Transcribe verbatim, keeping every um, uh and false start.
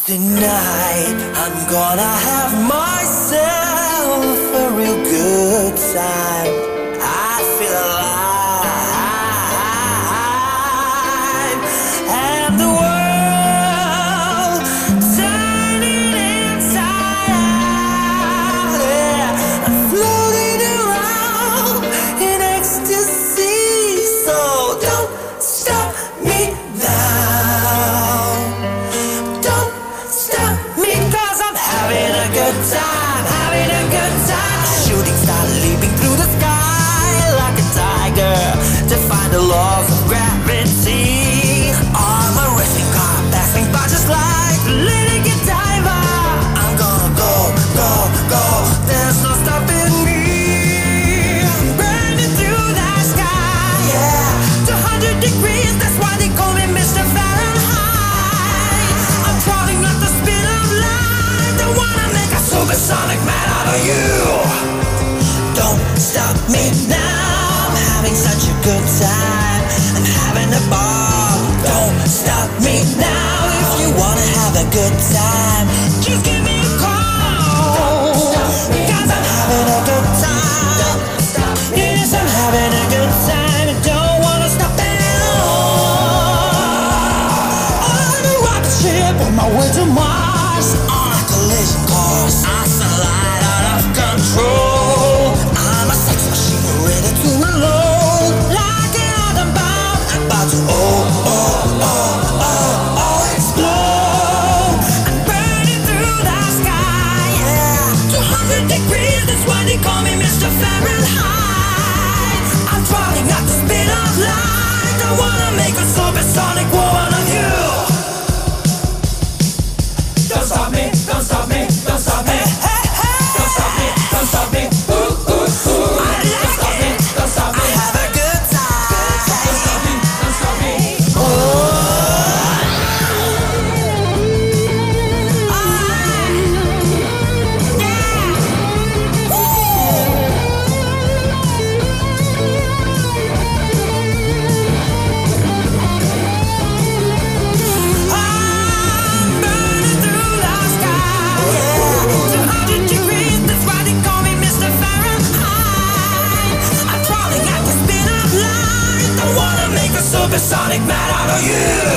Tonight I'm gonna have myself a real good time. I feel alive, and the world turning inside out. Yeah, I'm floating around in ecstasy. So don't stop me now. Don't stop me, cause I'm having a good time, having a good time. Shooting star leaping through the sky like a tiger, defying the laws of gravity. I'm a racing car passing by just like a little kid diver. I'm gonna go, go, go, there's no stopping me. I'm burning through the sky, yeah, two hundred degrees, that's why they call me Mister Fahrenheit. I'm traveling at the speed of light, I wanna make a supersonic man out of you. Don't stop me now, I'm having such a good time, I'm having a ball. Don't stop me now, if you wanna have a good time, just give me a call. Cause I'm having a good time. Yes, I'm having a good time, I don't wanna stop at all. On a rocket ship on my way to Mars, on a collision course, I slide out of control. I'm a sex machine ready to reload, like an atom bomb about to oh, oh, oh, oh, oh, explode. I'm burning through the sky, yeah, two hundred degrees, that's why they call me Mister Fahrenheit. I'm traveling at the speed of light, I wanna make a supersonic woman of you. Don't stop me, don't stop me, don't stop me. Hey, hey, hey. Don't stop me, don't stop me. Ooh, ooh, ooh. I like don't stop me, don't stop me. I have a good time. Don't stop me, don't stop me. Oh. Oh. Yeah. I'm burning through the sky, yeah, two hundred degrees, that's why they call me Mister Fahrenheit. I'm crawling at the speed of light, I wanna make a supersonic man out of you.